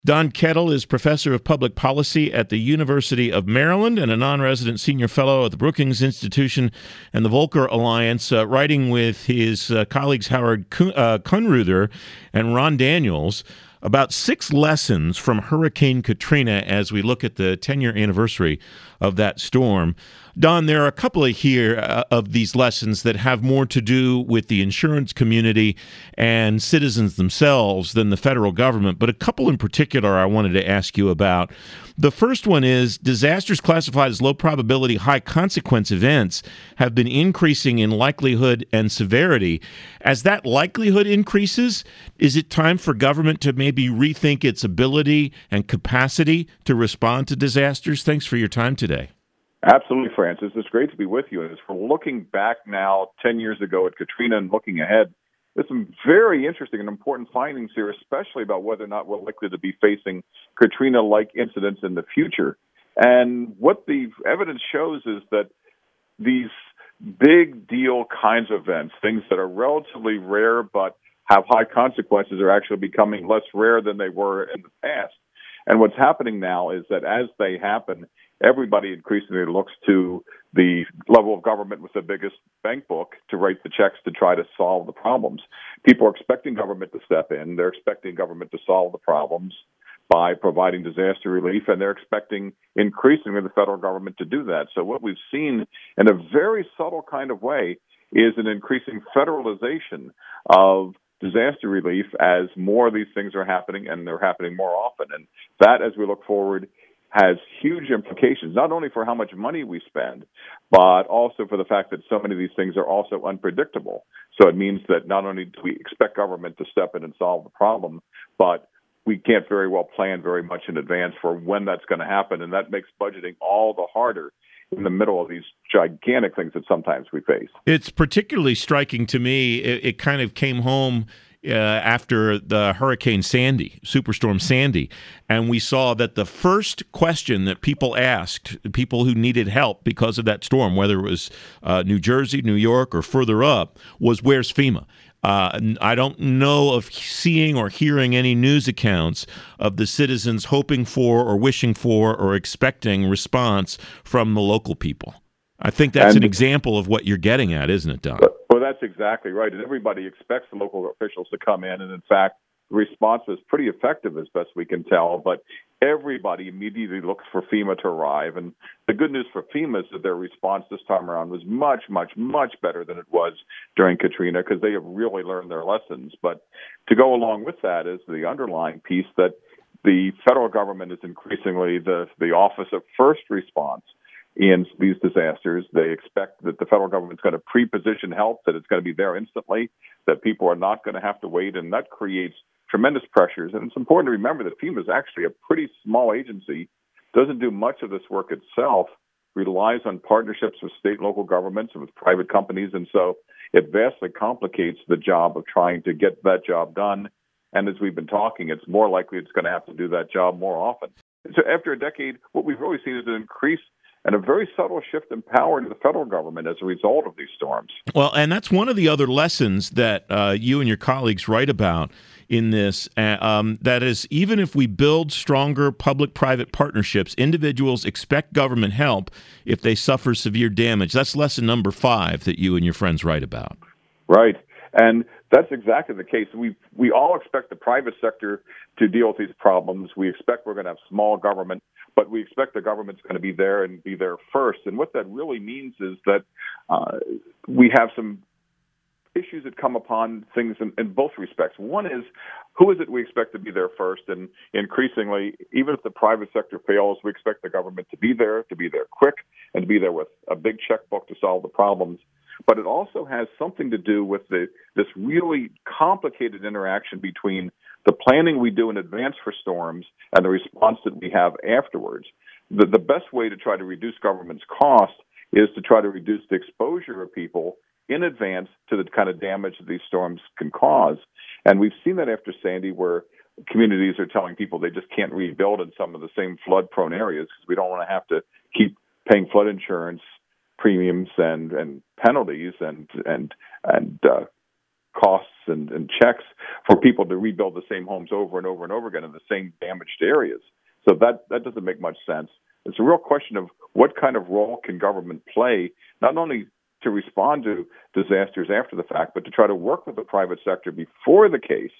Don Kettle is professor of public policy at the University of Maryland and a non-resident senior fellow at the Brookings Institution and the Volcker Alliance, writing with his colleagues Howard Kunruther and Ron Daniels about 6 lessons from Hurricane Katrina as we look at the 10-year anniversary of that storm. Don, there are a couple of these lessons that have more to do with the insurance community and citizens themselves than the federal government, but a couple in particular I wanted to ask you about. The first one is disasters classified as low probability, high consequence events have been increasing in likelihood and severity. As that likelihood increases, is it time for government to maybe rethink its ability and capacity to respond to disasters? Thanks for your time today. Absolutely, Francis. It's great to be with you. And as we're looking back now 10 years ago at Katrina and looking ahead, there's some very interesting and important findings here, especially about whether or not we're likely to be facing Katrina-like incidents in the future. And what the evidence shows is that these big deal kinds of events, things that are relatively rare but have high consequences, are actually becoming less rare than they were in the past. And what's happening now is that as they happen, everybody increasingly looks to the level of government with the biggest bank book to write the checks to try to solve the problems. People are expecting government to step in. They're expecting government to solve the problems by providing disaster relief, and they're expecting increasingly the federal government to do that. So what we've seen in a very subtle kind of way is an increasing federalization of disaster relief as more of these things are happening, and they're happening more often. And that, as we look forward, has huge implications, not only for how much money we spend, but also for the fact that so many of these things are also unpredictable. So it means that not only do we expect government to step in and solve the problem, but we can't very well plan very much in advance for when that's going to happen, and that makes budgeting all the harder in the middle of these gigantic things that sometimes we face. It's particularly striking to me. It kind of came home after the Hurricane Sandy, Superstorm Sandy, and we saw that the first question that people asked, people who needed help because of that storm, whether it was New Jersey, New York, or further up, was where's FEMA? I don't know of seeing or hearing any news accounts of the citizens hoping for or wishing for or expecting response from the local people. I think that's an example of what you're getting at, isn't it, Don? Well, that's exactly right. And everybody expects the local officials to come in. And in fact, the response was pretty effective as best we can tell. But everybody immediately looks for FEMA to arrive. And the good news for FEMA is that their response this time around was much, much, much better than it was during Katrina, because they have really learned their lessons. But to go along with that is the underlying piece that the federal government is increasingly the Office of First Response in these disasters. They expect that the federal government is going to pre-position help, that it's going to be there instantly, that people are not going to have to wait, and that creates tremendous pressures. And it's important to remember that FEMA is actually a pretty small agency, doesn't do much of this work itself, relies on partnerships with state and local governments and with private companies, and so it vastly complicates the job of trying to get that job done. And as we've been talking, it's more likely it's going to have to do that job more often. So after a decade, what we've really seen is an increase and a very subtle shift in power to the federal government as a result of these storms. Well, and that's one of the other lessons that you and your colleagues write about in this. That is, even if we build stronger public-private partnerships, individuals expect government help if they suffer severe damage. That's lesson number 5 that you and your friends write about. Right. And that's exactly the case. We all expect the private sector to deal with these problems. We expect we're going to have small government, but we expect the government's going to be there and be there first. And what that really means is that we have some issues that come upon things in both respects. One is, who is it we expect to be there first? And increasingly, even if the private sector fails, we expect the government to be there quick, and to be there with a big checkbook to solve the problems. But it also has something to do with this really complicated interaction between the planning we do in advance for storms and the response that we have afterwards. The best way to try to reduce government's cost is to try to reduce the exposure of people in advance to the kind of damage that these storms can cause. And we've seen that after Sandy, where communities are telling people they just can't rebuild in some of the same flood-prone areas because we don't want to have to keep paying flood insurance premiums and penalties and costs and checks for people to rebuild the same homes over and over and over again in the same damaged areas. So that doesn't make much sense. It's a real question of what kind of role can government play, not only to respond to disasters after the fact, but to try to work with the private sector before the case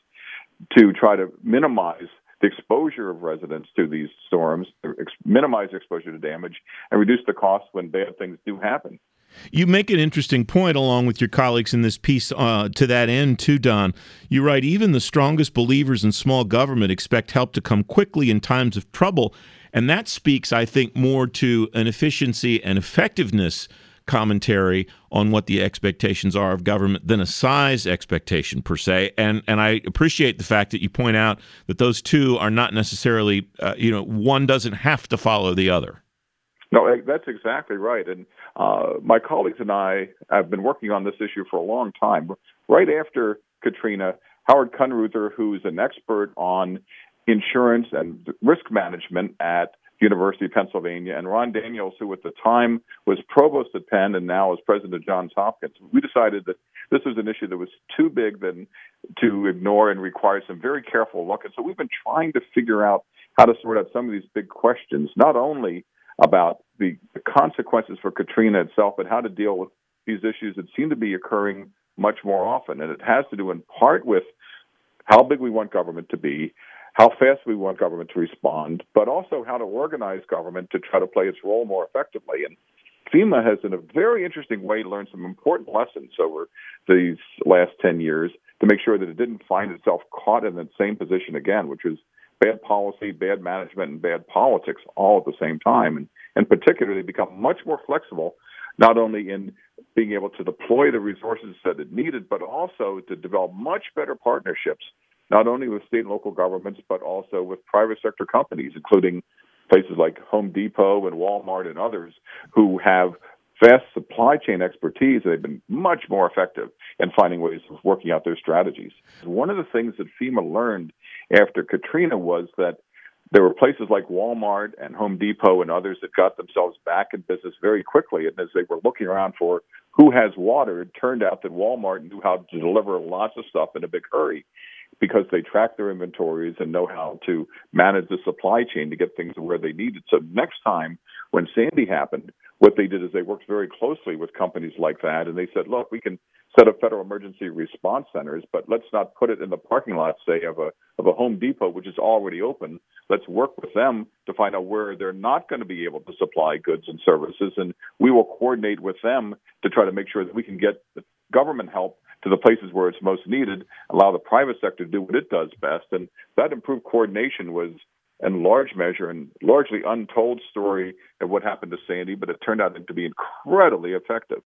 to try to minimize the exposure of residents to these storms, minimize exposure to damage, and reduce the cost when bad things do happen. You make an interesting point along with your colleagues in this piece to that end, too, Don. You write, even the strongest believers in small government expect help to come quickly in times of trouble. And that speaks, I think, more to an efficiency and effectiveness commentary on what the expectations are of government than a size expectation per se. And I appreciate the fact that you point out that those two are not necessarily, one doesn't have to follow the other. No, that's exactly right. And my colleagues and I have been working on this issue for a long time. Right after Katrina, Howard Kunruther, who's an expert on insurance and risk management at the University of Pennsylvania, and Ron Daniels, who at the time was provost at Penn and now is president of Johns Hopkins, we decided that this was an issue that was too big then to ignore and required some very careful look. And so we've been trying to figure out how to sort out some of these big questions, not only about the consequences for Katrina itself, but how to deal with these issues that seem to be occurring much more often. And it has to do in part with how big we want government to be, how fast we want government to respond, but also how to organize government to try to play its role more effectively. And FEMA has, in a very interesting way, learned some important lessons over these last 10 years to make sure that it didn't find itself caught in the same position again, which was bad policy, bad management, and bad politics all at the same time. And particularly become much more flexible, not only in being able to deploy the resources that it needed, but also to develop much better partnerships, not only with state and local governments, but also with private sector companies, including places like Home Depot and Walmart and others who have vast supply chain expertise. They've been much more effective in finding ways of working out their strategies. One of the things that FEMA learned after Katrina was that there were places like Walmart and Home Depot and others that got themselves back in business very quickly. And as they were looking around for who has water, it turned out that Walmart knew how to deliver lots of stuff in a big hurry because they track their inventories and know how to manage the supply chain to get things where they needed. So next time when Sandy happened, what they did is they worked very closely with companies like that, and they said, look, we can set up federal emergency response centers, but let's not put it in the parking lot, say, of a Home Depot, which is already open. Let's work with them to find out where they're not going to be able to supply goods and services, and we will coordinate with them to try to make sure that we can get government help to the places where it's most needed, allow the private sector to do what it does best. And that improved coordination was, in large measure, and largely untold story of what happened to Sandy, but it turned out to be incredibly effective.